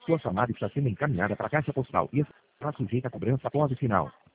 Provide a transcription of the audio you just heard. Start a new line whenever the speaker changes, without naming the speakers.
Sua chamada está sendo encaminhada para a caixa postal e estará sujeita a cobrança após o sinal.